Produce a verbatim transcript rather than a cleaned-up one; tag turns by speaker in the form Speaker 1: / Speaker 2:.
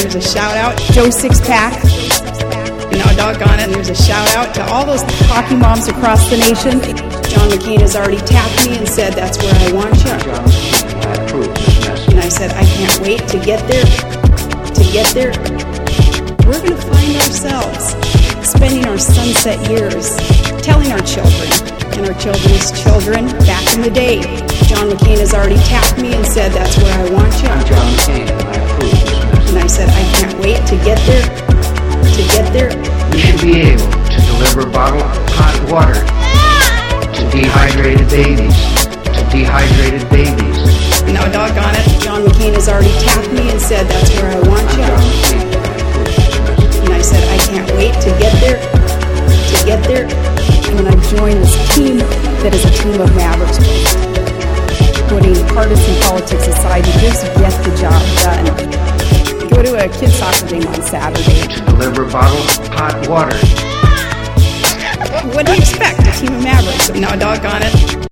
Speaker 1: there's a shout out. Joe Sixpack. Now, doggone it, there's a shout out to all those hockey moms across the nation. John McCain has already tapped me and said, that's where I want you. And I said, I can't wait to get there. To get there. We're going to find ourselves spending our sunset years telling our children and our children's children back in the day. John McCain has already tapped me and said, that's where I want you.
Speaker 2: I'm John McCain, and I approve this message.
Speaker 1: And I said, I can't wait to get there. To get there.
Speaker 2: We should be able to deliver bottled hot water to dehydrated babies. To dehydrated babies.
Speaker 1: Now, doggone it, John McCain has already tapped me and said, that's where I want you.
Speaker 2: I'm John McCain, and I approve this message.
Speaker 1: And I said, I can't wait to get there. To get there. And I've joined this team that is a team of mavericks, putting partisan politics aside to just get the job done. Go to a kids' soccer game on Saturday.
Speaker 2: To deliver bottled hot water.
Speaker 1: What do you expect? A team of mavericks. Now, doggone it.